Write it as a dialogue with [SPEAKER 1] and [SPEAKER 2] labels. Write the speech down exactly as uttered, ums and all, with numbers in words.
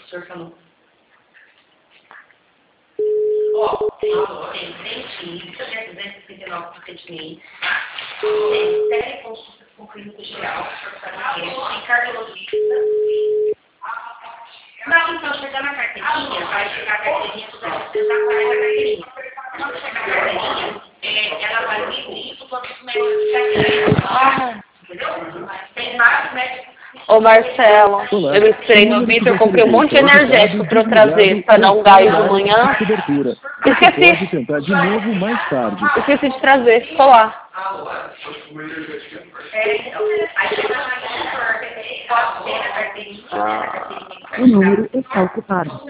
[SPEAKER 1] senhor falou. Ó, tem, tem dentista, né, duzentos e trinta e nove procedimentos, tá? Tem teleconsulta com clínico geral, tem cardiologista. Não, então, chegar na carteirinha, vai chegar a carteirinha, você vai precisar parar a carteirinha. Quando chegar a carteirinha, é, ela vai vir isso quando os médicos ficarem. Entendeu? Tem vários médicos.
[SPEAKER 2] Ô Marcelo, eu me esperei no Vitor, comprei um monte de energético pra eu trazer, pra dar um gás de manhã. Esqueci.
[SPEAKER 3] Pode tentar de novo mais tarde.
[SPEAKER 2] Esqueci de trazer, tô lá.
[SPEAKER 1] É, então, aí você vai pode ter a carteirinha, a carteirinha.
[SPEAKER 4] O número está ocupado.